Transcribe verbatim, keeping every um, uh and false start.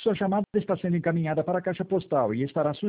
Sua chamada está sendo encaminhada para a caixa postal e estará